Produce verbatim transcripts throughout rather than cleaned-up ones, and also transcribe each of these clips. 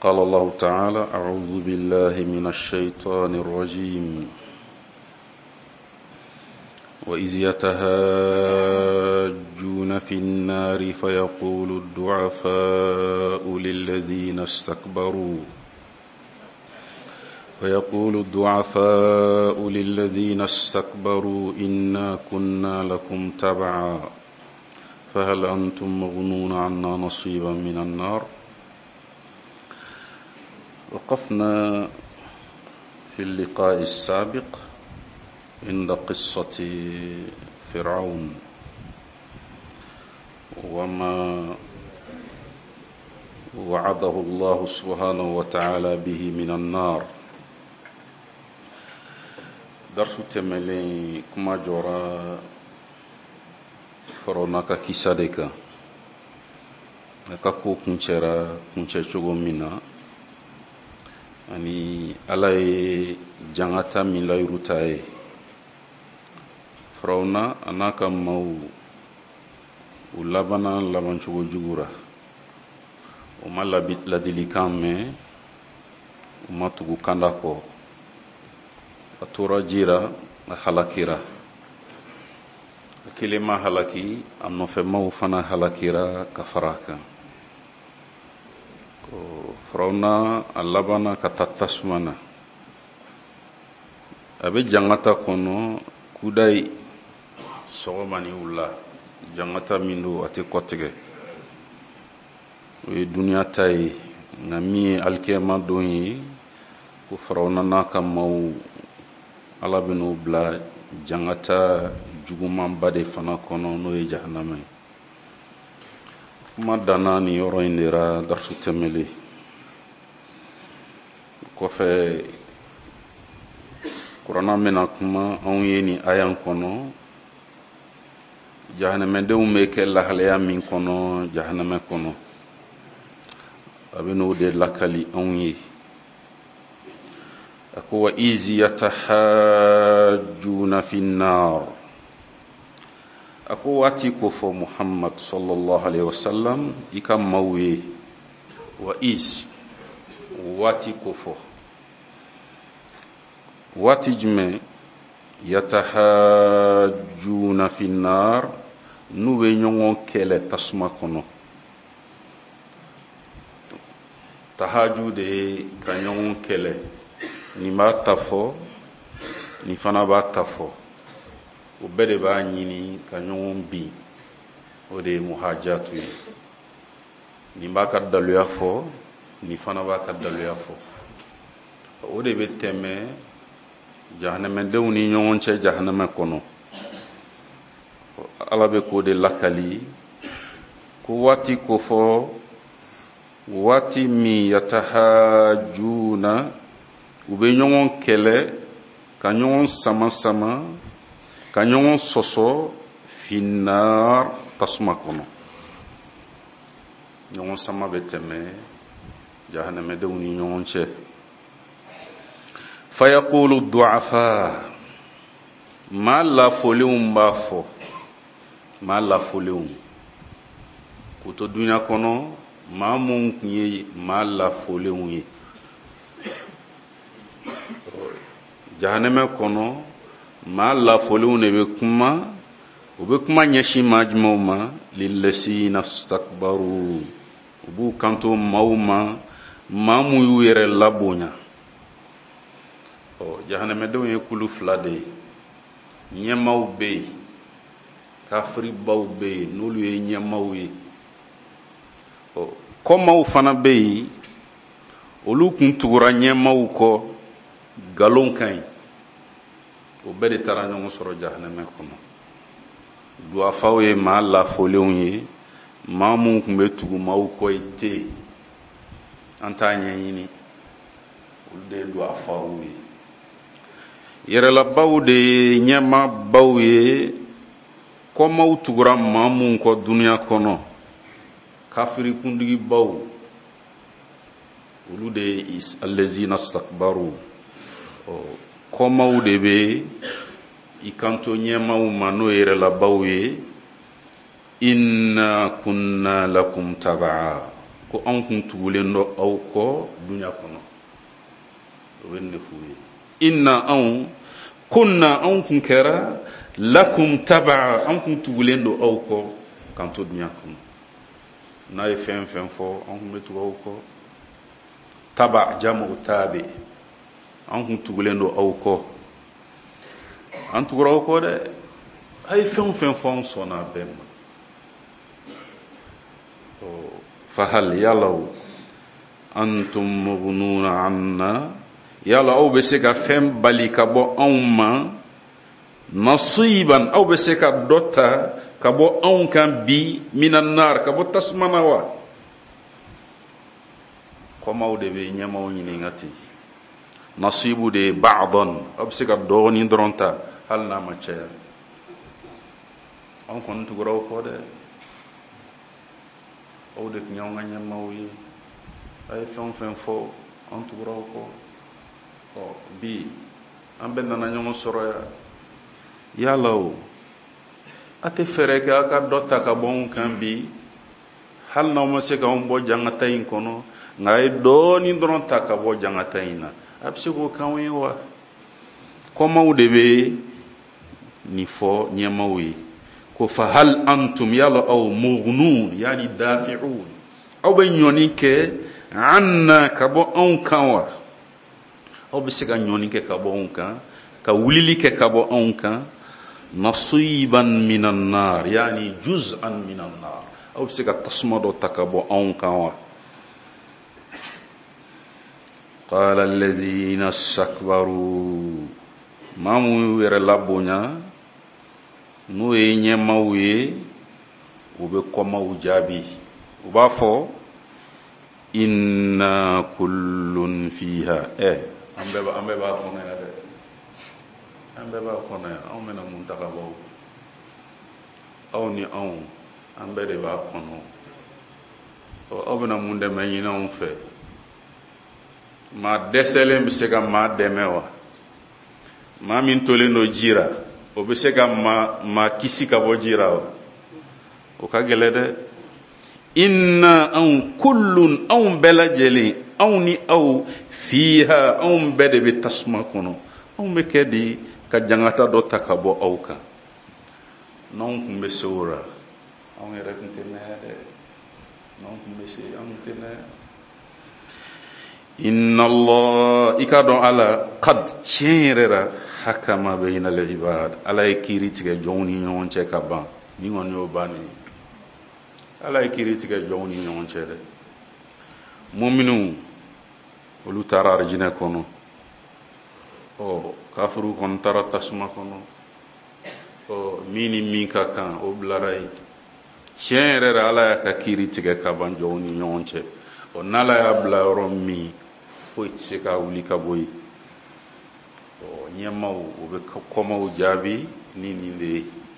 قال الله تعالى: أعوذ بالله من الشيطان الرجيم. وإذ يتهاجون في النار فيقول الضعفاء للذين استكبروا فيقول الضعفاء للذين استكبروا إنا كنا لكم تبعا فهل أنتم مغنون عنا نصيبا من النار. وقفنا في اللقاء السابق عند قصة فرعون وما وعده الله سبحانه وتعالى به من النار. درس تملي كما جرى فرعون كيسادك كاكو كنشرا كنششوغو منا ani ala ye jangata min layruta ye Firawuna a n'a ka maaw u labana labancogo jugura u ma ladilikan mɛn u ma tugu kanda kɔ a tora jira a halakira a kelen ma halaki a nɔfɛmaw fana halakira ka fara kan. Firawuna a labana ka taa tasuma na a bɛ jangata kɔnɔ kudayi sɔgɔma ni wula jangata min don a tɛ kɔtigɛ o ye duniya ta ye nka min ye alikiyama don ye ko Firawuna n'a ka maaw ala bɛ n'o bila jangata jugumanba de fana kɔnɔ n'o ye jahanama ye. kuma danna ni yɔrɔ in de la darsu tɛmɛlen kɔfɛ kuranna bɛna kuma anw ye ni ayan kɔnɔ jahanamɛdenw bɛ kɛ lahalaya min kɔnɔ jahanamɛ kɔnɔ a bɛ n'o de lakali anw ye. a ko wa izi yatahajjuna fi nnar a ko waati ko fɔ Muhammad sallallahu alaihi wasallam i ka maaw ye wa iz waati ko fɔ waati jumɛn yatahajjuna fi nnar n'u bɛ ɲɔgɔn kɛlɛ tasuma kɔnɔ. tahaju de ye ka ɲɔgɔn kɛlɛ nin b'a ta fɔ nin fana b'a ta fɔ o bɛɛ de b'a ɲini ka ɲɔgɔn bin o de ye muhajatu ye. nin b'a ka daluya fɔ nin fana b'a ka daluya fɔ o de bɛ tɛmɛ jahanamɛdenw ni ɲɔgɔn cɛ jahanamɛ kɔnɔ. ala bɛ k'o de lakali ko waati ko fɔ waati min yatahajuna u bɛ ɲɔgɔn kɛlɛ ka ɲɔgɔn sama sama ka ɲɔgɔn sɔsɔ finnar tasuma kɔnɔ. ɲɔgɔn sama bɛ tɛmɛ jahanamɛdenw ni ɲɔgɔn cɛ. fayaqulu du'afa maa lafolenw b'a fɔ maa lafolenw k'u to dunuya kɔnɔ maa minnu tun ye maa lafolenw ye jahanamɛ kɔnɔ maa lafolenw de bɛ kuma u bɛ kuma ɲɛsin maa jumɛnw ma lillazina istakbaru u b'u kanto maaw ma maa min y'u yɛrɛ labonya. ɔ jahanamɛdenw ye kulu fila de ye ɲɛmaaw bɛ yen kafiribaw bɛ yen n'olu ye ɲɛmaaw ye. ɔ kɔmaaw fana bɛ yen olu kun tugura ɲɛmaaw kɔ nkalon ka ɲi o bɛɛ de taara ɲɔgɔn sɔrɔ jahanamɛ kɔnɔ. duwafaw ye maa lafolenw ye maa minnu tun bɛ tugu maaw kɔ ye ten an t'a ɲɛɲini olu de ye duwafaw ye. yɛrɛlabaw de ye ɲɛmaabaw ye kɔmaaw tugura maa minnu kɔ duniya kɔnɔ kafirikundigibaw olu de ye allazina istakbaru. kɔmaaw de bɛ i kanto ɲɛmaaw ma n'o yɛrɛlabaw ye inna kunna lakum tabaa ko an kun tugulen do aw ko dunya kono o wenne fuye inna an kunna an kun kera lakum tab'a an kun tugulen do aw ko kanto dunya kono na e fen fen fo an kun betu aw ko taba jamu tabi an kun tugulen do aw ko an tugura aw ko de ay fen fen fo on sona bem o fahal yalaw antum mughnuna anna yala aw be se ka fem bali ka bo anma nasiban aw be se ka dota ka bo an kan bi minan nar ka bo tasmana wa ko mawde be nyamaw nyini ngati nasibu de ba'dan aw be se ka doni dronta hal na ma cher an kon tugura ko de o de nyaw nga nyamaw yi ay fon fen fo an tugura ko o bi an ben na nyamo soro ya yalaw ate fere ka ka dota ka bon kan bi hal na mo se ka on bo jangata in kono ngai do ni dron ta ka bo jangata ina abse ko kan wi wa ko mawde be ni fo nyamawi ko fa hal antum yala aw mughnun yani dafi'un aw be nyoni ke anna ka bo on kan wa aw be se ka nyoni ke ka bo on kan ka wulili ke ka bo on kan nasiban minan nar yani juz'an minan nar aw be se ka tasmado takabo on kan wa qala alladhina istakbaru mamu wera labonya no e nyemawe ube koma ujabi uba fo inna kullun fiha eh ambe ba ambe ba ko na de ambe ba ko na aw mena mun takabo aw ni aw ambe de ba ko no o abuna mun de mani na on fe ma desele mi se ga ma demewa ma min tole no jira o be se ga ma ma kisi ka bo jira o o ka gele de inna an kullun aw belajeli aw ni aw fiha aw bede be tasma kono aw me kedi ka jangata do takabo aw ka non kumbe sura aw ngere kuntene de non kumbe se am tene inna allah ikadon ala qad chirera hakama bayna al ibad ala ikiri tige joni non che ka ban ni ngon yo bani ala ikiri tige joni non che de mu'minu olu tara arjina kono o kafuru kon tara tasma kono o mini mika kan o blarai chirera ala ka kiri tige ka ban joni non che o nala ya bla romi foi se ka wuli ka boy o nyamaw o be komaw jabi ni ni le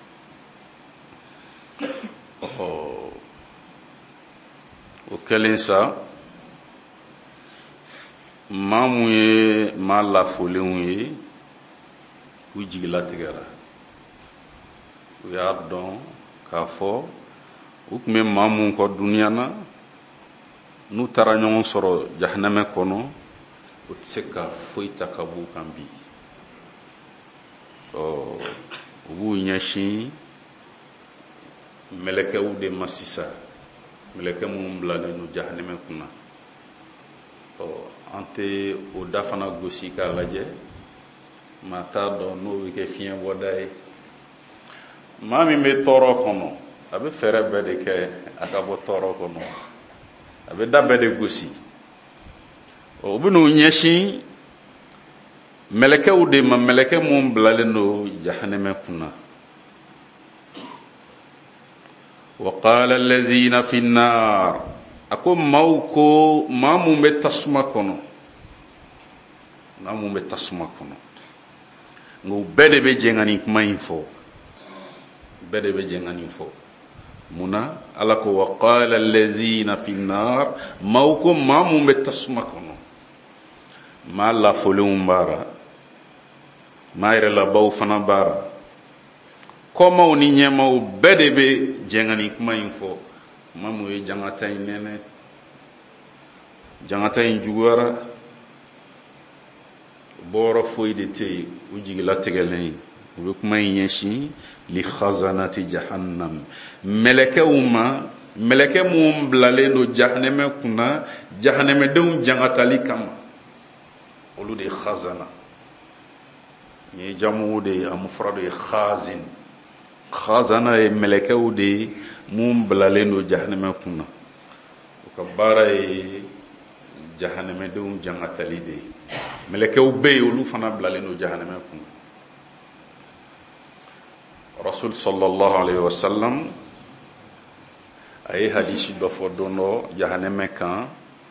o o kelensa mamu ye mala folen ye u jigila tigara u ya don ka fo u kume mamu ko dunya na nu tara ñon soro jahannama kono o tseka foita kabu kambi o bu nyashi meleke u de masisa meleke mum blane nu jahannama kuna o ante o dafana gosi ka laje mata do no wike fien wodai mami me toro kono abe fere bede ke akabo toro kono abe dabbe de gosi o bunu nyeshi meleke u de ma meleke mum blale no jahannama kuna wa qala alladhina fi an-nar akum mauko mamu metasma kono mamu metasma kono ngo bede be jengani kuma info bede be jengani info muna alako wa qala alladhina fi an-nar mauko mamu metasma kono ma la folum bara mayre la baw fana bara koma oni nyema o bede be jengani kuma info mamu e jangata inene jangata in jugara boro foyi de te uji la tegelen ube kuma yeshi li khazanati jahannam meleke uma meleke mum blalendo jahannama kuna jahannama dum jangata li kam olu de khazana ni jamu de amfradu khazin khazana e meleke de mum blalendo jahannama kuna ko bara e jahannama dum jangata li de meleke ube olu fana blalendo jahannama kuna rasul sallallahu alaihi wasallam ay hadisi do fodono jahannama kan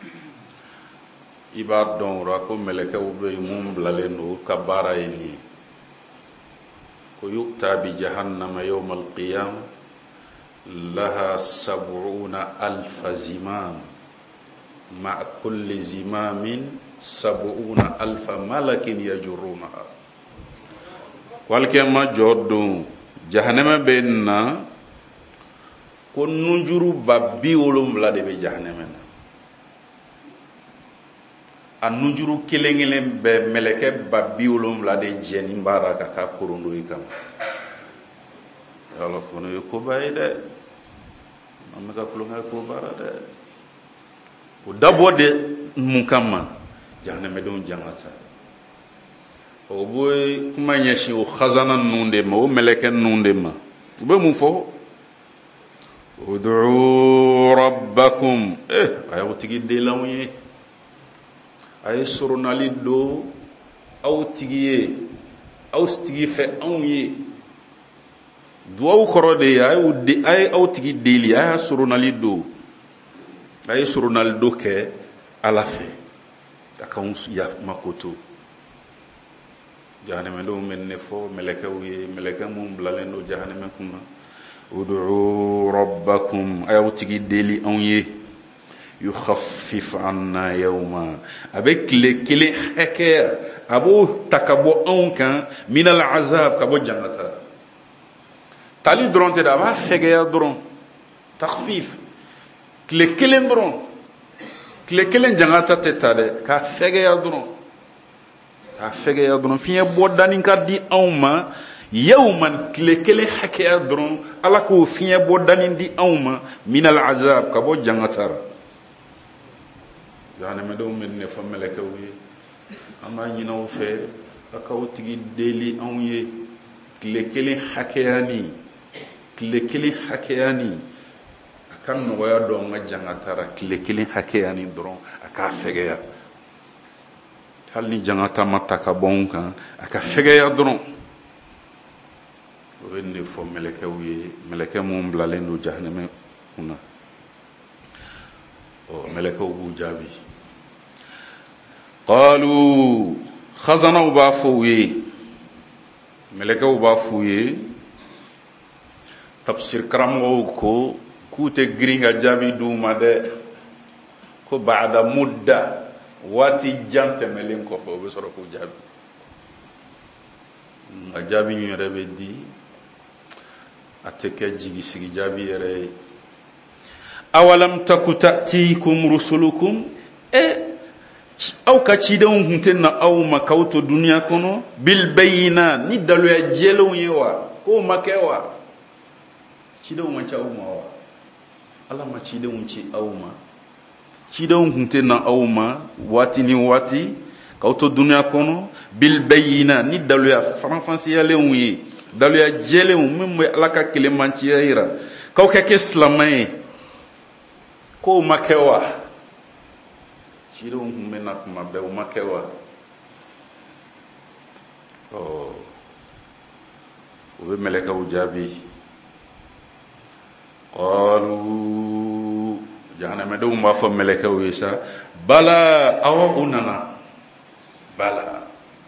iba don ra ko meleke ube mum blalendo kabara ni ko yukta bi jahannama yawm al-qiyam laha sab'una alf zimam ma kulli zimamin sab'una alf malakin yajrunaha walke ma joddu jahannama benna ko nunjuru babbi wolum la de be jahannama an nunjuru kelengelen be meleke babbi wolum la de jeni mbara ka ka kurundo ikam yalla ko no ko bayde amma ka kulunga ko bara de o dabode mukamma jahannama don jangata o boy kuma nyashi o khazana nunde ma o meleke nunde ma be mu fo ud'u rabbakum eh ayo tigi de lawye ay surunali do aw tigiye aw tigi fe onye duaw korode ay udde ay aw tigi deli ay surunali do ay surunali do ke ala fe takawun ya makoto jahannama do men ne fo meleke wi meleke mum blalendo jahannama kuma ud'u rabbakum ayaw tigi deli onye yukhaffif anna yawma avec les kile haker abo takabo onkan min al azab kabo jannata tali dronte da ba fege ya dron takhfif kile kile dron kile kile jannata te tade ka fege ya dron ka fege ya dron fiye bodani ka di awma yawman kile kile hake ya dron ala ko fiye bodani di awma min al azab kabo jannata yani me do men ne fa meleke wi ama nyina wo fe akaw tigi deli onye kile kile hakeyani kile kile hakeyani akan no ya do nga jangatara kile kile hakeyani dron aka fegeya hal ni jangata mataka bonka aka fegeya dron wenne fo meleke wi meleke mum blalendo jahannama kuna o meleke wu jabi قالوا خزنا وبافوي ملكه وبافوي تفسير كرامو كو كوت غرينغا جابي دوما ده كو بعد مده واتي جانت ملين كو فو بسرو كو جابي جابي ني ربدي اتكه جيغي سيغي جابي ري اولم تكو تاتيكم رسلكم اي aw ka cidenw hunten na aw ma kawto duniya kono bil bayina ni dalu ya jelo yewa ko makewa cidenw ma chaw ma wa ala ma cidenw ci aw ma cidenw hunten na aw ma wati ni wati kawto duniya kono bil bayina ni dalu ya franfansiya lewi dalu ya jele mum ala ka kelemanci yira kaw ka ke islamay ko makewa Chiro humena kuma be umakewa oh ube meleka ujabi qalu jahannama do ma fa meleka wisa bala awa unana bala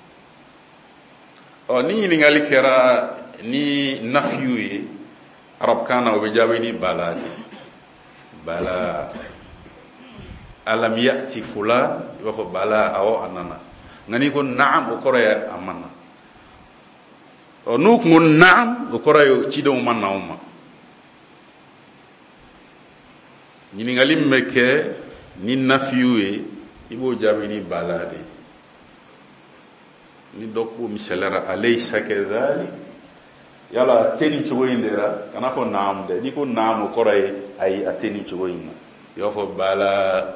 o ni ni ngali kera ni nafyu yi arab kana ube jabi ni bala bala alam ya'ti fulan wa fa bala aw anana ngani ko na'am o koroya amana o nuk ngun na'am o koroyo ci do man nawma ñini ngalim meke ni nafiyu ye i b'o jaabi ni bala de ni dɔ ko misalara alaysa kadhalik yala a tɛ nin cogo in de la kana fɔ naam dɛ ni ko naam o kɔrɔ ye ayi a tɛ nin cogo in na i b'a fɔ bala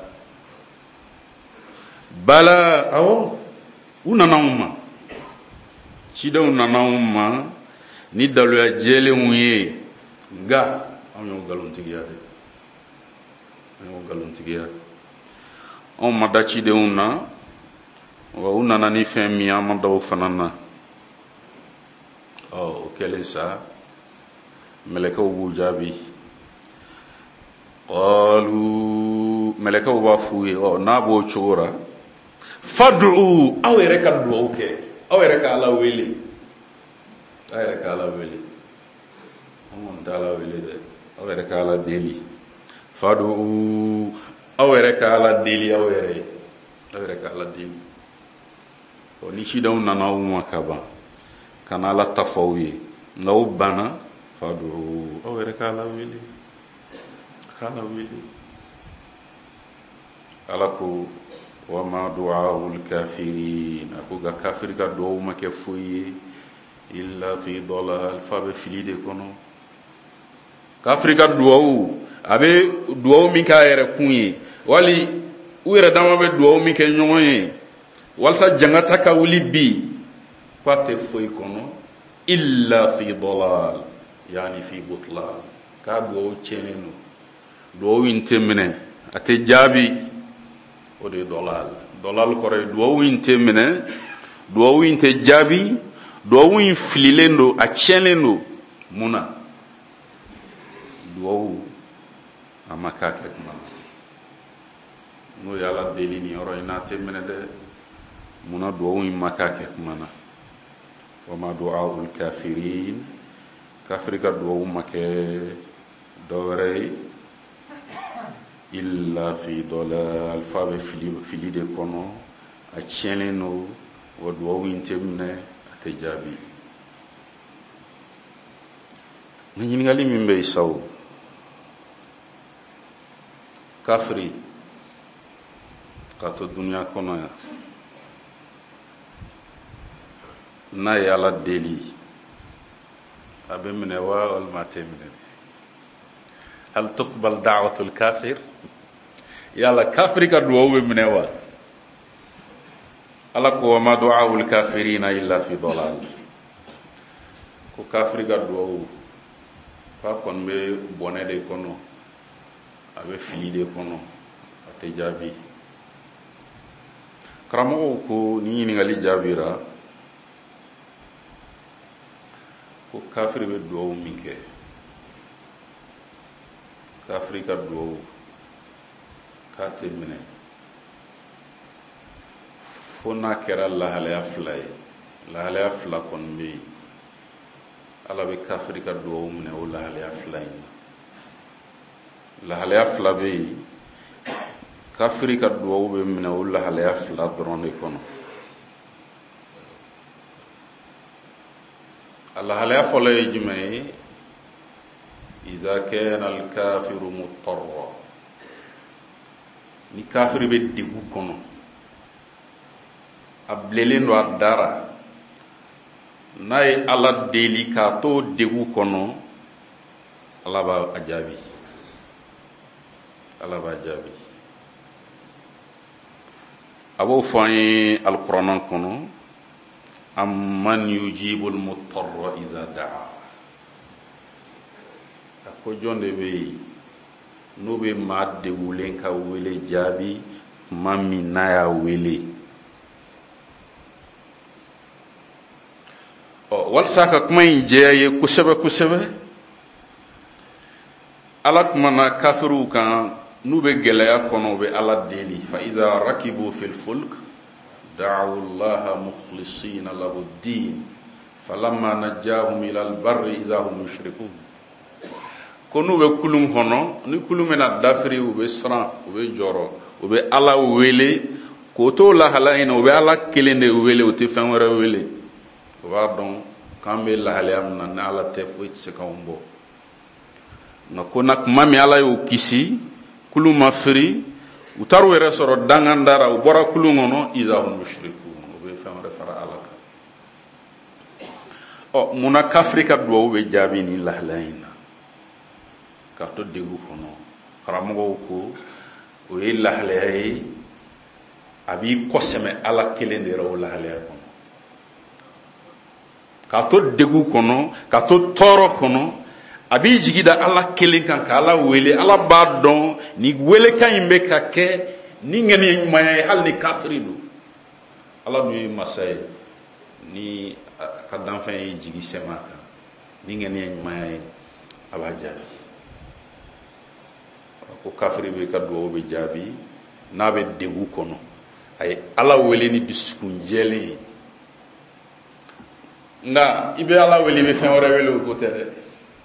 bala awɔ u nana anw ma cidenw nana anw ma ni daluya jɛlenw ye nka anw y'o nkalontigiya de anw y'o nkalontigiya anw ma da cidenw na wa u nana ni fɛn min an ma da o fana na ɔ o kɛlen sa mɛlɛkɛw b'u jaabi qalu mɛlɛkɛw b'a f'u ye ɔ n'a b'o cogo la fad'u aw yɛrɛ ka dugawu kɛ aw yɛrɛ ka Ala wele aw yɛrɛ ka Ala wele an kɔni tɛ Ala wele dɛ aw yɛrɛ ka Ala deli fad'u aw yɛrɛ ka Ala deli aw yɛrɛ aw yɛrɛ ka Ala deli ɔ ni cidenw nana aw ma ka ban kana Ala ta fɔ aw ye nka o banna fad'u aw yɛrɛ ka Ala wele ka Ala wele Ala ko wa ma du'aul kafirin ako ga kafir ka duwawu ma kɛ foyi ye illa fi dalal fa bɛ fili de kɔnɔ kafir ka duwawu a bɛ duwawu min k'a yɛrɛ kun ye wali u yɛrɛ dama bɛ duwawu min kɛ ɲɔgɔn ye walasa jangata ka wuli bi k'a tɛ foyi kɔnɔ illa fi dalal yani fi butlan k'a duwawu tiɲɛnen don duwawu in tɛ minɛ a tɛ jaabi o de ye dɔlal dɔlal kɔrɔ ye duwawu in tɛ minɛ duwawu in tɛ jaabi duwawu in fililen don a tiɲɛlen don mun na duwawu a ma k'a kɛ kuma na n'o ye Ala deli nin yɔrɔ in n'a tɛ minɛ dɛ mun na duwawu in ma k'a kɛ kuma na wa ma du'aul kafirin kafiri ka duwawu ma kɛ dɔ wɛrɛ ye illa fi dalal fa bɛ fili fili de kɔnɔ a tiɲɛlen don wa duwawu in tɛ minɛ a tɛ jaabi nka ɲininkali min bɛ yen sa o kafiri ka to duniya kɔnɔ yan n'a ye Ala deli a bɛ minɛ wa walima a tɛ minɛ hal tuqbal da'watul kafir yala kafiri ka duwawu bɛ minɛ wa Ala ko wa ma du'aul kafirina illa fi dalal ko kafiri ka duwawu k'a kɔni bɛ bɔnɛ de kɔnɔ a bɛ fili de kɔnɔ a tɛ jaabi karamɔgɔw ko ni ɲininkali jaabira ko kafiri bɛ duwawu min kɛ kafiri ka duwawu k'a tɛ minɛ fo n'a kɛra lahalaya fila ye lahalaya fila kɔni bɛ yen Ala bɛ kafiri ka duwawu minɛ o lahalaya fila in na lahalaya fila bɛ yen kafiri ka duwawu bɛ minɛ o lahalaya fila dɔrɔn de kɔnɔ a lahalaya fɔlɔ ye jumɛn ye إذا كان الكافر مضطرا ni kafiri bɛ degu kɔnɔ a bilelen don a dara n'a ye Ala deli k'a to degu kɔnɔ Ala b'a jaabi Ala b'a jaabi a b'o fɔ an ye alikuranɛ kɔnɔ amman yujibul mutarra idha da'a ko jɔn de bɛ yen n'o bɛ maa degulen ka wele jaabi tuma min n'a y'a wele ɔ walasa ka kuma in jɛya ye kosɛbɛ kosɛbɛ Ala kumana kafiriw kan n'u bɛ gɛlɛya kɔnɔ u bɛ Ala deli fa idha rakibu fil fulk da'u Allaha mukhlisina lahu ddin falamma najjahum ila al-barri idha hum yushrikun ko n'u bɛ kulun kɔnɔ ni kulun bɛna dafiri u bɛ siran u bɛ jɔrɔ u bɛ Ala wele k'o to lahala in na u bɛ Ala kelen de wele u tɛ fɛn wɛrɛ wele u b'a dɔn k'an bɛ lahalaya min na ni Ala tɛ foyi tɛ se k'anw bɔ nka ko na kuma min Ala y'o kisi kulun ma firi u taru yɛrɛ sɔrɔ dangandara u bɔra kulun kɔnɔ idha hum mushrikun u bɛ fɛn wɛrɛ fara ala kan. ɔ munna kafiri ka duwawu bɛ jaabi ni lahalaya in na k'a to degu kɔnɔ? karamɔgɔw ko o ye lahalaya ye a b'i kɔsɛmɛ ala kelen de yɛrɛ o lahalaya kɔnɔ, k'a to degu kɔnɔ, k'a to tɔɔrɔ kɔnɔ, a b'i jigi da ala kelen kan ka ala wele. Ala b'a dɔn ni welekan in bɛ ka kɛ ni ŋaniya ɲumanya ye hali ni kafiri don. ala min ye masa ye ni ka danfɛn ye jigi sɛmɛ kan ni ŋaniya ɲumanya ye a b'a jaabi. ko kafiri bɛ ka duwawu bɛ jaabi n'a bɛ degu kɔnɔ, a ye ala wele ni dusukun jɛlen ye. nka i bɛ ala wele i bɛ fɛn wɛrɛ wele o ko tɛ dɛ.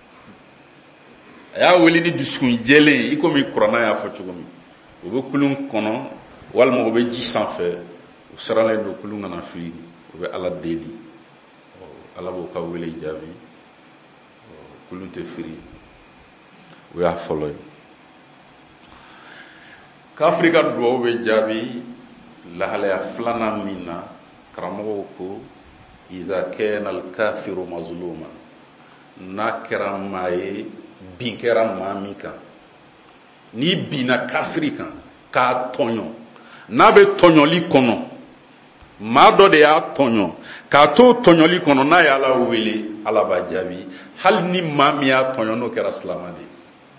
a y'a wele ni dusukun jɛlen ye i komi kuranna y'a fɔ cogo min. o bɛ kulun kɔnɔ walima o bɛ ji sanfɛ, o siralen don kulun kana fili, o bɛ ala deli, ala b'o ka wele jaabi, kulun tɛ firi. o y'a fɔlɔ ye. kafiri ka duwawu bɛ jaabi lahalaya filanan min na, karamɔgɔw ko idha kana al-kafiru mazluma, n'a kɛra maa ye bin kɛra maa min kan, ni binna kafiri kan k'a tɔɲɔ, n'a bɛ tɔɲɔli kɔnɔ, maa dɔ de y'a tɔɲɔ, k'a to tɔɲɔli kɔnɔ, n'a ye ala wele ala b'a jaabi hali ni maa min y'a tɔɲɔ n'o kɛra silamɛ de ye.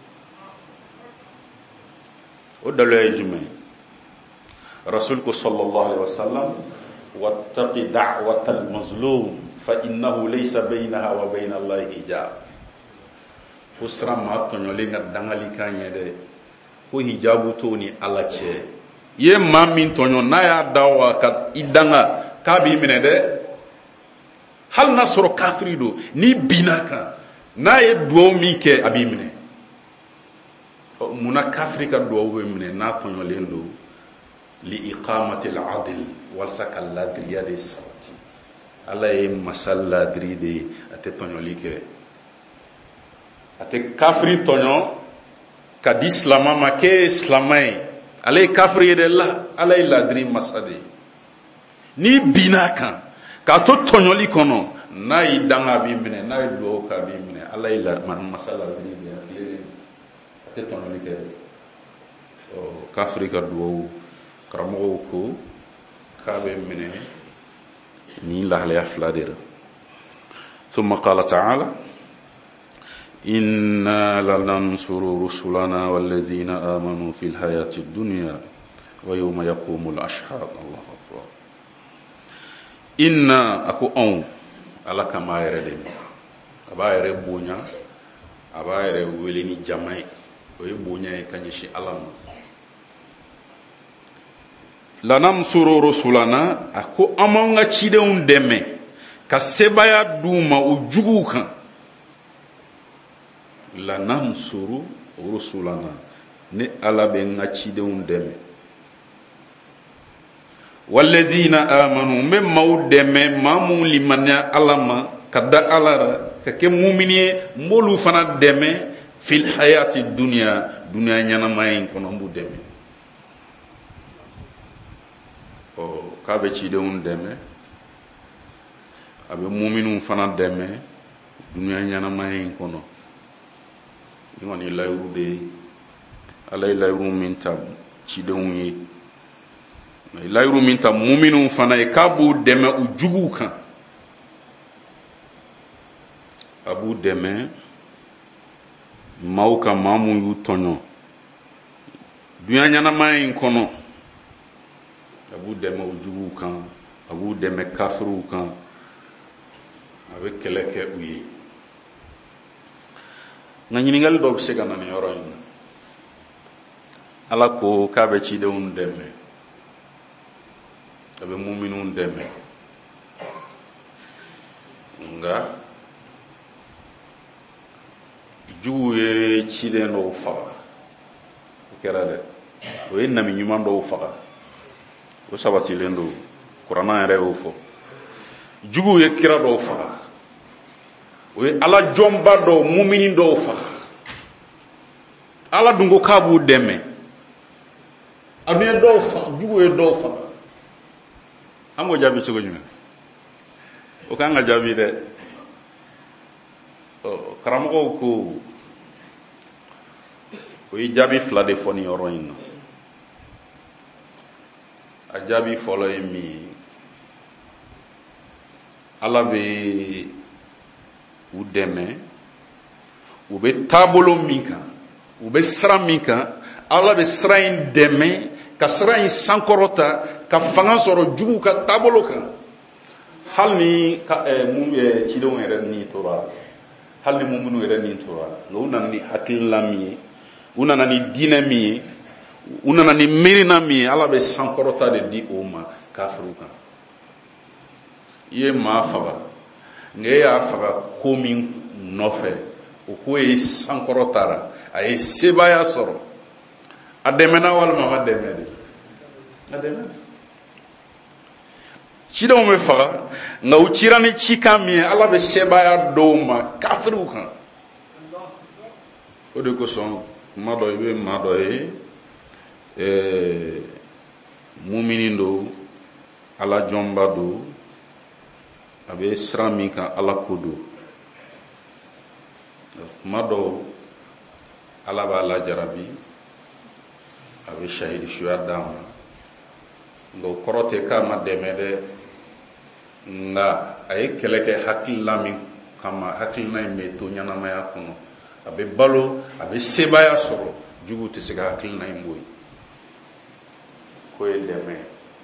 o dalilu ye jumɛn? rasul ko sallallahu alaihi wasallam wattaqi da'watal mazlum fa innahu laysa bainaha wa baina allahi hijab. ko siran maa tɔɲɔlen ka dangali kan ye dɛ, ko hijabu t'o ni ala cɛ. i ye maa min tɔɲɔ n'a y'a da wa ka i danga k'a b'i minɛ dɛ, hali n'a sɔrɔ kafiri don, n'i binna kan n'a ye duwawu min kɛ a b'i minɛ. munna kafiri ka duwawu bɛ minɛ n'a tɔɲɔlen don? li iqamati al-adl, walasa ka ladiriya de sabati. ala ye masa ladiri de ye, a tɛ tɔɲɔli kɛ. a tɛ kafiri tɔɲɔ ka di silama ma k'e ye silama ye. ale ye kafiri ye de la, ala ye ladiri masa de ye. n'i binna kan k'a to tɔɲɔli kɔnɔ, n'a y'i danga a b'i minɛ, n'a ye duwawu k'a b'i minɛ. ala ye masa ladiri de ye, a tɛ tɔɲɔli kɛ. kafiri ka duwawu karamɔgɔw ko k'a bɛ minɛ ni lahalaya fila de la. ثم قال تعالى إنا لننصر رسلنا والذين آمنوا في الحياة الدنيا ويوم يقوم الأشهاد. الله أكبر. إنا أكو أون على كما يردين أبا يرد بونيا أبا يرد وليني جمعي ويبونيا يكنيشي ألم. lanansuru rusulana, ako an ka cidenw dɛmɛ ka sebaya d'u ma o juguw kan. lanansuru rusulana, ne ala bɛ n ka cidenw dɛmɛ. walladhina amanu, n bɛ maaw dɛmɛ maa mun limaniya ala ma ka da ala la ka kɛ mumini ye, n b'olu fana dɛmɛ fil hayati dunya, dunya ɲanama in kɔnɔ n b'u dɛmɛ. k'a bɛ cidenw dɛmɛ, a bɛ muminunw fana dɛmɛ dunuya ɲanama in kɔnɔ. ni kɔni layiru de ye, ala ye layiru min ta cidenw ye, layiru min ta muminunw fana ye k'a b'u dɛmɛ u juguw kan. a b'u dɛmɛ maaw ka maa mun y'u tɔɲɔ dunuya ɲanama in kɔnɔ. a b'u dɛmɛ u juguw kan, a b'u dɛmɛ kafiriw kan, a bɛ kɛlɛ kɛ u ye. nka ɲininkali dɔ bɛ se ka na nin yɔrɔ in na. ala ko k'a bɛ cidenw dɛmɛ, a bɛ muminunw dɛmɛ, nka juguw ye ciden dɔw faga. o kɛra dɛ, o ye nami ɲuman dɔw faga. o sabatilen don, kuranna yɛrɛ y'o fɔ. juguw ye kira dɔw faga, o ye ala jɔnba dɔw mumini dɔw faga. ala dun ko k'a b'u dɛmɛ, anu ye dɔw fa jugu ye dɔw fa an b'o jaabi cogo jumɛn o kan ka jaabi dɛ karamɔgɔw ko o ye jaabi fila de fɔ nin yɔrɔ in na a jaabi fɔlɔ ye min ye Ala bɛ u dɛmɛ u bɛ taabolo min kan u bɛ sira min kan Ala bɛ sira in dɛmɛ ka sira in sankɔrɔta ka fanga sɔrɔ jugu ka taabolo kan hali ni mun bɛ cidenw yɛrɛ ni tora hali ni mun minnu yɛrɛ ni tora nka u nana ni hakilina min ye u nana ni diinɛ min ye u nana ni miirina min ye Ala bɛ sankɔrɔta de di o ma kafiriw kan i ye maa faga nka e y'a faga ko min nɔfɛ o ko ye sankɔrɔtara a ye sebaya sɔrɔ a dɛmɛna walima a ma dɛmɛ de a dɛmɛ cidenw bɛ faga nka u cira ni cikan min ye Ala bɛ sebaya dɔw ma kafiriw kan o de kosɔn kuma dɔ i bɛ maa dɔ ye ɛɛ mumini don Ala jɔnba don a bɛ sira min kan Ala ko don kuma dɔw Ala b'a lajarabi a bɛ shahidi suya d'a ma nka o kɔrɔ tɛ k'a ma dɛmɛ dɛ nka a ye kɛlɛ kɛ hakilina min kama hakilina in bɛ to ɲɛnamaya kɔnɔ a bɛ balo a bɛ sebaya sɔrɔ jugu tɛ se ka hakilina in bɔ yen ko ye dɛmɛ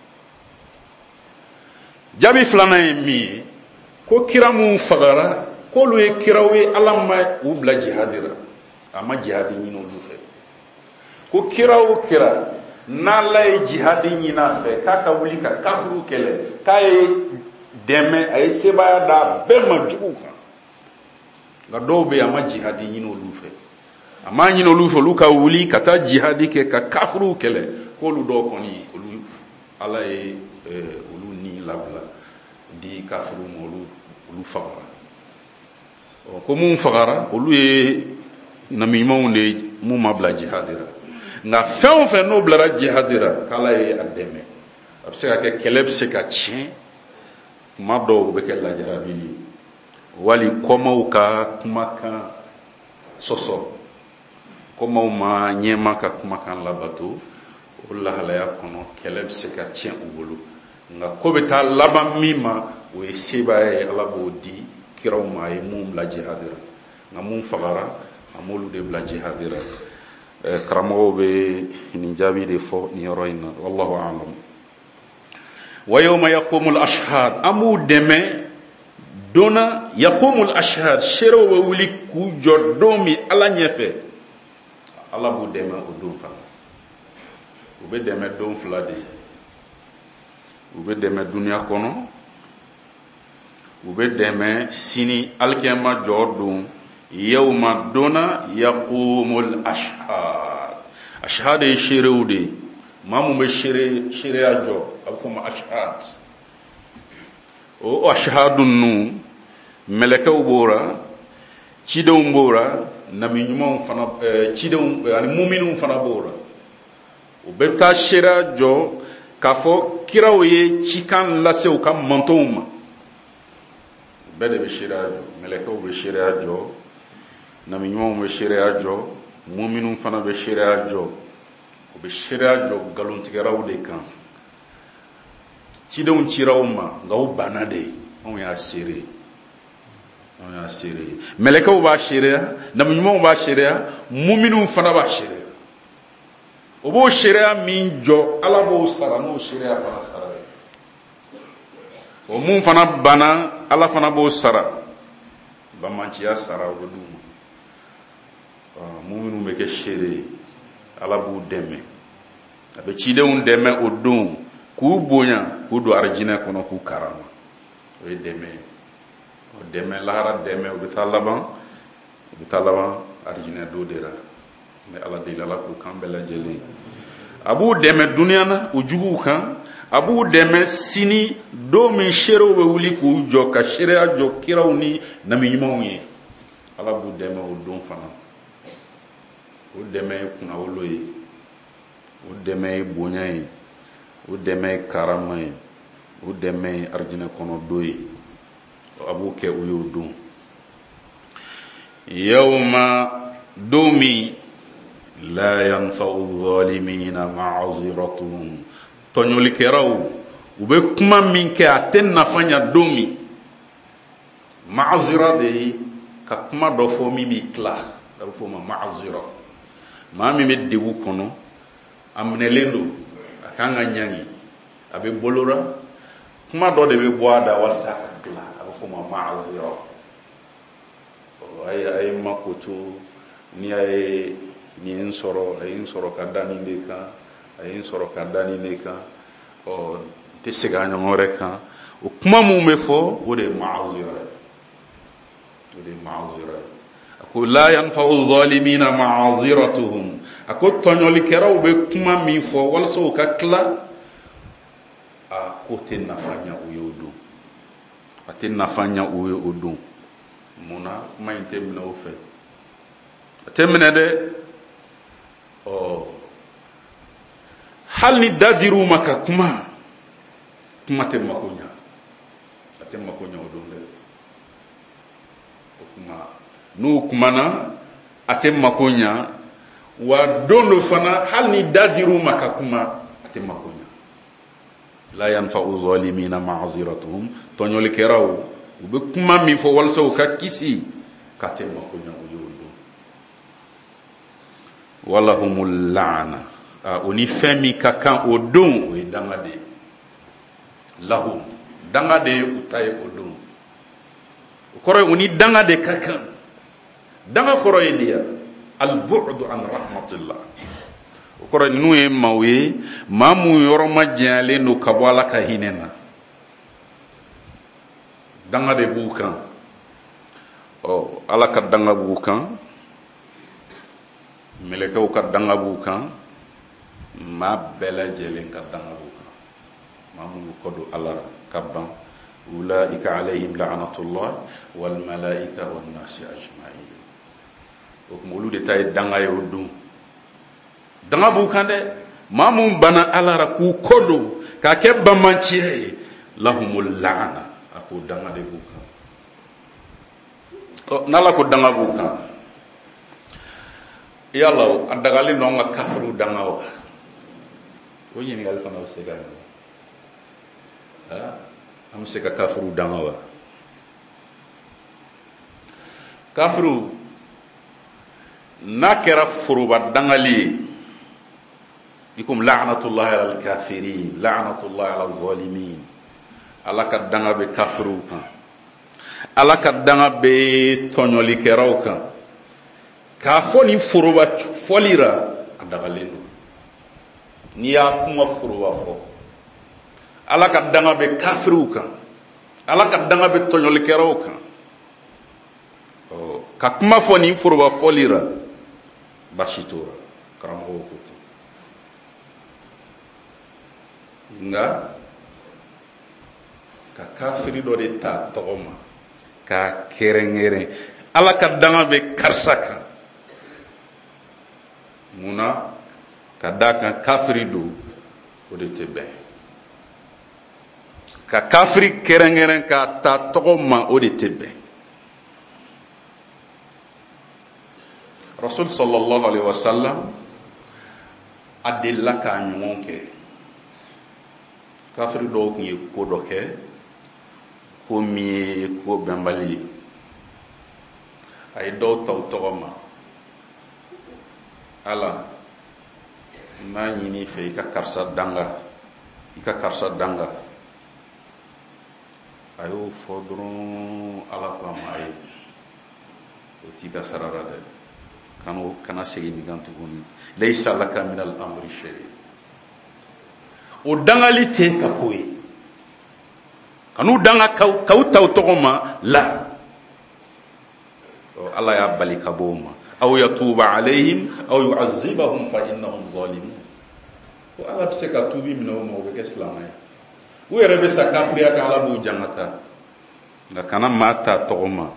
jaabi filanan ye min ye ko kira mun fagara k'olu ye kiraw ye Ala ma u bila jihadi la a ma jihadi ɲini olu fɛ ko kira o kira n'Ala ye jihadi ɲini a fɛ k'a ka wuli ka kafiriw kɛlɛ k'a ye dɛmɛ a ye sebaya d'a bɛɛ ma jugu kan nka dɔw bɛ yen a ma jihadi ɲini olu fɛ a ma ɲini olu fɛ olu ka wuli ka taa jihadi kɛ ka kafiriw kɛlɛ k'olu dɔw kɔni olu Ala ye olu ni labila di kafiriw ma olu olu fagara ko mun fagara olu ye namiɲumanw de mun ma bila jihadi la nka fɛn o fɛn n'o bilara jihadi la k'Ala ye a dɛmɛ a bɛ se ka kɛ kɛlɛ bɛ se ka tiɲɛ kuma dɔw bɛ kɛ lajarabi ye wali kɔmaw ka kumakan sɔsɔ kɔmaw ma ɲɛma ka kumakan labato o lahalaya kɔnɔ kɛlɛ bɛ se ka tiɲɛ u bolo nka ko bɛ taa laban min ma o ye sebaya ye Ala b'o di kiraw ma a ye mun bila jihadi la nka mun fagara a m'olu de bila jihadi la karamɔgɔw bɛ nin jaabi de fɔ nin yɔrɔ in na wallahu a'lam wa yawma yaqumul ashhad an b'u dɛmɛ donna yaqumul ashhad seerew bɛ wuli k'u jɔ don min Ala ɲɛfɛ Ala b'u dɛmɛ o don fana u bɛ dɛmɛ don fila de u bɛ dɛmɛ duniya kɔnɔ u bɛ dɛmɛ sini alikiyama jɔ don yawma donna yaqumul ashhad ashhad ye seerew de maa mun bɛ seere seereya jɔ a bɛ fɔ ma ashhad o ashhadu ninnu mɛlɛkɛw b'o la cidenw b'o la namiɲumanw fana ɛɛ cidenw ani muminunw fana b'o la u bɛ taa seereya jɔ k'a fɔ kiraw ye cikan lase u ka mantonw ma bɛɛ de bɛ seereya jɔ mɛlɛkɛw bɛ seereya jɔ namiɲumanw bɛ seereya jɔ muminunw fana bɛ seereya jɔ u bɛ seereya jɔ nkalontigɛlaw de kan cidenw ciraw ma nka u banna de anw y'a seere anw y'a seere mɛlɛkɛw b'a seereya namiɲumanw b'a seereya muminunw fana b'a seereya o b'o seereya min jɔ Ala b'o sara n'o seereya fana sara o mun fana banna Ala fana b'o sara bamanciya sara o bɛ d'u ma muminunw bɛ kɛ seere ye Ala b'u dɛmɛ a bɛ cidenw dɛmɛ o don k'u bonya k'u don arijinɛ kɔnɔ k'u karama o ye dɛmɛ o dɛmɛ lahara dɛmɛ o bɛ taa laban o bɛ taa laban arijinɛ do de la mɛ Ala deli Ala k'u kan bɛɛ lajɛlen a b'u dɛmɛ duniya na o juguw kan a b'u dɛmɛ sini don min seerew bɛ wuli k'u jɔ ka seereya jɔ kiraw ni namiɲumanw ye Ala b'u dɛmɛ o don fana o dɛmɛ ye kunnawolo ye o dɛmɛ ye bonya ye, o dɛmɛ ye karama ye, o dɛmɛ ye arijinɛ kɔnɔ do ye. A b'o kɛ o y'o don. yawma don min la yanfa'u zalimina ma'aziratuhum, tɔɲɔlikɛlaw u bɛ kuma min kɛ a tɛ nafa ɲa don min. ma'azira de ye ka kuma dɔ fɔ min b'i tila, a bɛ fɔ o ma ma'azira. maa min bɛ degun kɔnɔ, a minɛlen don, a kan ka ɲangi, a bɛ bolora, kuma dɔ de bɛ bɔ a da walasa a ka tila, a bɛ fɔ o ma ma'azira. a ye a ye makoto, ni a ye nin sɔrɔ, a ye n sɔrɔ ka da nin de kan, a ye n sɔrɔ ka da nin de kan, ɔ n tɛ segin a ɲɔgɔn wɛrɛ kan. o kuma min bɛ fɔ o de ye ma'azira ye, o de ye ma'azira ye. a ko la yanfa'u zalimina ma'aziratuhum, a ko tɔɲɔlikɛlaw bɛ kuma min fɔ walasa u ka tila, a ko tɛ nafa ɲa u ye o don, a tɛ nafa ɲa u ye o don. munna kuma in tɛ minɛ o fɛ? a tɛ minɛ dɛ. ɔ hali ni da dir'u ma ka kuma, kuma tɛ mako ɲa, a tɛ mako ɲa o don dɛ. o kuma n'u kumana a tɛ mako ɲa, wa don dɔ fana hali ni da dir'u ma ka kuma a tɛ mako ɲa. la yanfa'u zalimina ma'aziratuhum, tɔɲɔlikɛlaw u bɛ kuma min fɔ walasa u ka kisi, k'a tɛ mako ɲa o ye o don. walahumul la'ana, o ni fɛn min ka kan o don o ye danga de ye. lahum, danga de ye u ta ye o don. o kɔrɔ ye u ni danga de ka kan. danga kɔrɔ ye de ya al-bu'du an rahmatillah. o kɔrɔ ninnu ye maaw ye maa mun yɔrɔ ma janyalen don ka bɔ Ala ka hinɛ na. danga de b'u kan. ɔ Ala ka danga b'u kan, mɛlɛkɛw ka danga b'u kan, maa bɛɛ lajɛlen ka danga b'u kan. maa minnu kɔ don Ala ka ban. ulaika alayhim la'anatullah wal malaika wan nasi ajma'in. o kuma olu de ta ye danga ye o don. danga b'u kan dɛ. maa mun bana Ala ra k'u kɔ don k'a kɛ banbanciya ye, lahumul la'ana, a ko danga de b'u kan. ɔ n'Ala ko danga b'u kan, yala a dagalen don an ka kafiriw danga wa? o ɲininkali fana bɛ se ka ɲɛ. an bɛ se ka kafiriw danga wa? kafiriw n'a kɛra foroba dangali ye, i komi la'anatullahi ala al-kafirin, la'anatullahi ala al-zalimin, Ala ka danga bɛ kafiriw kan, Ala ka danga bɛ tɔɲɔlikɛlaw kan. k'a fɔ ni foroba fɔli ra, a dagalen don. n'i y'a kuma foroba fɔ, Ala ka danga bɛ kafiriw kan, Ala ka danga bɛ tɔɲɔlikɛlaw kan. ɔ ka kuma fɔ ni foroba fɔli ra, baasi t'o la, karamɔgɔw ko ten. nka ka kafiri dɔ de ta tɔgɔ ma k'a kɛrɛnkɛrɛn, Ala ka danga bɛ karisa kan. munna? ka d'a kan kafiri don, o de tɛ bɛn. ka kafiri kɛrɛnkɛrɛn k'a ta tɔgɔ ma, o de tɛ bɛn. Rasul sallallahu alaihi wasallam a delila k'a ɲɔgɔn kɛ. kafiri dɔw tun ye ko dɔ kɛ, ko min ye ko bɛnbali ye. a ye dɔw ta u tɔgɔ ma. Ala, n b'a ɲini fɛ i ka karisa danga, i ka karisa danga. a y'o fɔ dɔrɔn Ala ko a ma, a ye o t'i ka sarara dɛ, kana kana segin nin kan tuguni. laysa laka min al-amri shay. o dangali tɛ ka ko ye. kan'u danga k'aw ta u tɔgɔ ma, la. Ala y'a bali ka bɔ o ma. aw yatuba alayhim aw yu'azzibahum fa innahum zalimun. ko Ala tɛ se ka tubi minɛ o ma, o bɛ kɛ silamɛ ye. u yɛrɛ bɛ sa kafiriya kan, Ala b'u jangata. nka kana maa ta tɔgɔ ma.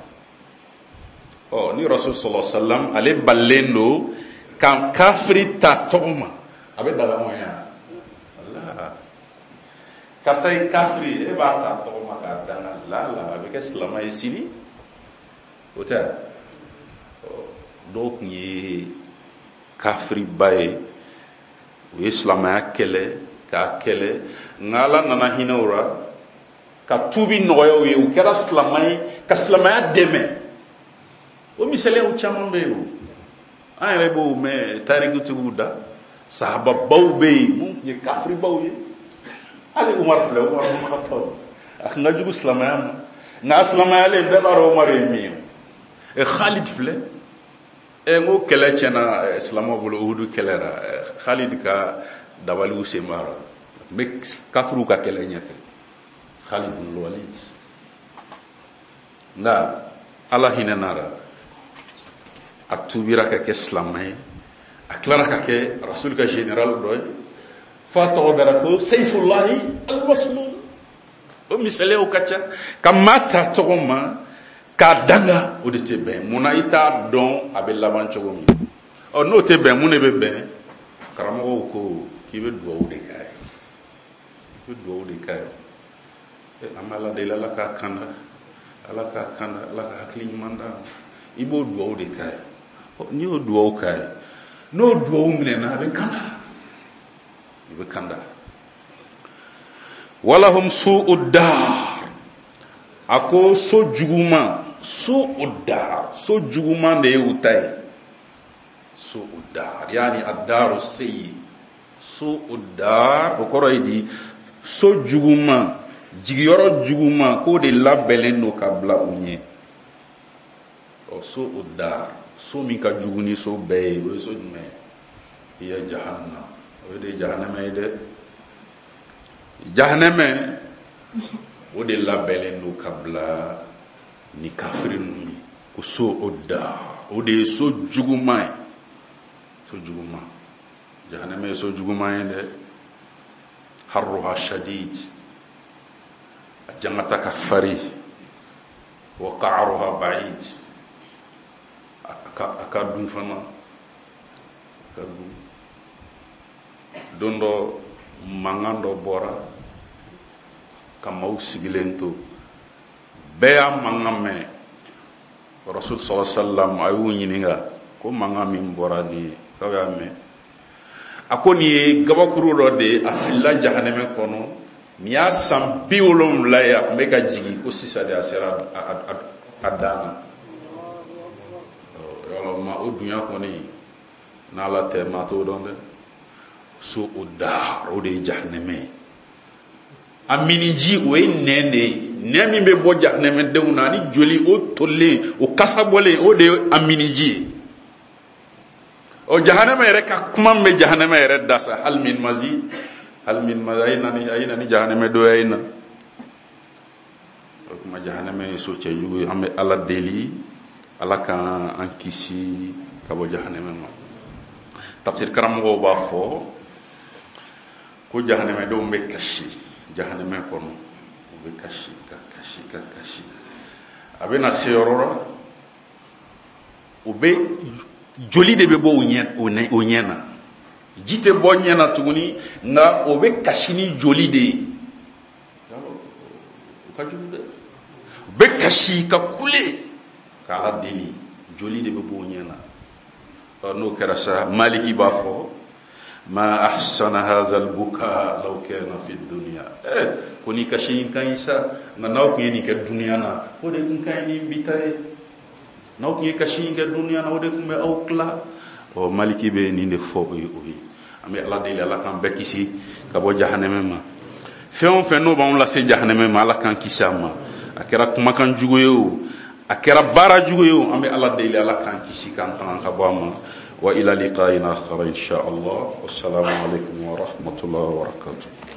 ɔ ni Rasul sallallahu alaihi wasallam ale balilen don ka kafiri ta tɔgɔ ma, abe daga moya Allah karsay kafri e ba ta to maka dana la la abe ke islama isini ota donc ni kafri baye o islama kele ka kele ngala nana hinora ka tubi noyo ye o kera islamay ka islamaya deme o misale o chamon be o ay rebo me tariku tuguda sahaba bawbe mu ye kafri bawye ali umar fle umar khattab ak nga jugu islamaya nga islamaya le debaro umar mi e khalid fle e ngo kele chena islamo bolo uhudu kelera khalid ka dabali usemara me kafru ka kele nyefe khalid bin walid na allah hinanara ak tubira ka ke islamay ak lara ka ke rasul ka general doy fato darako sayfullah al-maslul o misale o kacha kamata togoma ka danga o de tebe muna ita don abe laban chogomi o no tebe mune be be karamo ko kibe do o de kay kibe do o de kay e amala de la ka kanda ala ka kanda ala ka hakli manda ibo do o de kay ni o do o kay no do o mine na be kanda be kanda walahum su'ud dar ako so juguma su'ud dar so juguma de utay su'ud dar yani ad-daru sayyi su'ud dar ko roidi so juguma jigiyoro juguma ko de labelen no kabla unye o su'ud dar so mi ka juguni so be so me ya jahannam de jahannama de jahannama o de labele no kabla ni kafirin ni ko so odda o de so juguma so juguma jahannama so juguma de harruha shadid jamata kafari wa qa'ruha ba'id akadun fana akadun dondo mangando bora kamau sigilento beya mangame rasul sallallahu alaihi wasallam ayu nyininga ko mangami bora ni kawame akoni gabakuru do de afilla jahannama kono miya sam biolom la ya mega jigi ko sisa de asera adana yo ma o dunya koni na la terma to donde so odar o de jahanname aminiji o nene nemi be bo jahanname de unani joli o tolle o kasabole o de aminiji o jahanname reka kuma me jahanname re dasa hal min mazi hal min mazayna ni ayina ni jahanname do ayina o kuma jahanname so che yugo ame ala deli ala kan ankisi kabo jahanname no tafsir karam go ba fo ko jahannama do mbe kashi jahannama kono mbe kashi ka kashi ka kashi abena seorora ube joli de be bo unyen unyena jite bo nyena tuguni nga obe kashi ni joli de ka joli de be kashi ka kule ka adini joli de be bo unyena no kerasa maliki bafo ما أحسن هذا البكاء لو كان في الدنيا eh koni kashin kanisa na naw kini ke dunia na ode kun kayni bitaye naw kini kashin ke dunia na ode kun be awkla o maliki be ni ne fo o yi ame ala de la kan bekisi ka bo jahannama ma feon fe no ba on la se jahannama ma ala kan kisama akera kuma kan jugoyo akera bara jugoyo ame ala de la kan kisi kan tan ka bo ma وإلى لقاء آخر إن شاء الله والسلام عليكم ورحمة الله وبركاته.